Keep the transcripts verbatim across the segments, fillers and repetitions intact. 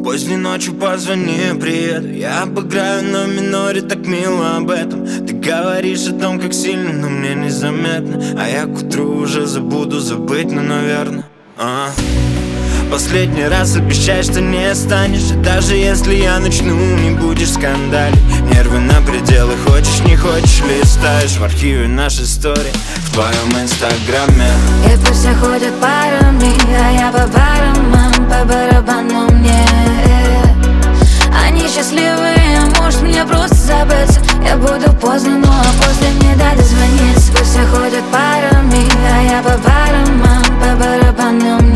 Поздней ночью позвони, приеду. Я обыграю на миноре, так мило об этом. Ты говоришь о том, как сильно, но мне незаметно. А я к утру уже забуду забыть, ну, наверное. а. Последний раз обещай, что не останешь. И даже если я начну, не будешь скандалить. Нервы на пределы, хочешь, не хочешь, листаешь в архиве нашей истории в твоем инстаграме. И пусть все ходят парами, а я по барам, по барабану мне. Они счастливые, может мне просто забыться. Я буду поздно, ну а после мне дай дозвониться. Пусть все ходят парами, а я по барам, по барабану мне.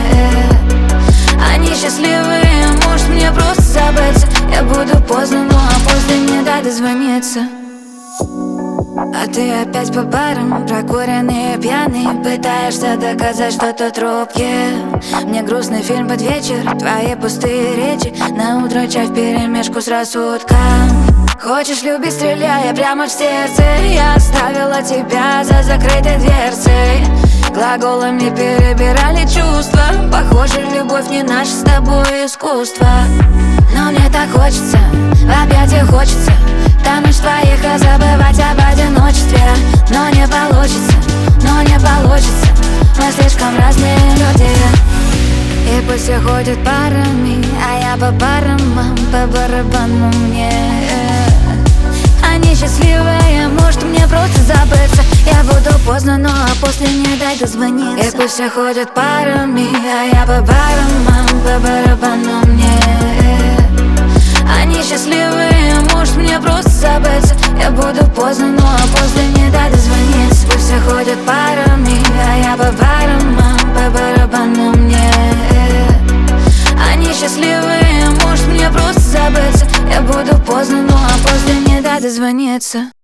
Они счастливые, может мне просто забыться. Я буду поздно, ну а после мне дай дозвониться. А ты опять по барам, прокуренный и пьяный, пытаешься доказать, что ты трубки. Мне грустный фильм под вечер, твои пустые речи, на утро чай вперемешку с рассудком. Хочешь любить, стреляя прямо в сердце. Я оставила тебя за закрытой дверцей. Глаголами перебирали чувства. Похоже, любовь не наше с тобой искусство. Но мне так хочется, в объятиях хочется тонуть в твоих и забывать об одиночестве. Но не получится, но не получится. Мы слишком разные люди. И пусть все ходят парами, а я по барам, по барабану мне. Они счастливые, может мне просто забыться. Я буду поздно, но а после не дай дозвониться. И пусть все ходят парами, а я по барам, по барабану мне. Они счастливые, может мне просто забыться. Я буду поздно, но а после не дай дозвониться. Пусть все ходят парами, а я по барам, по барабану мне. Они счастливые, может мне просто забыться. Я буду поздно, но а после не дай дозвониться.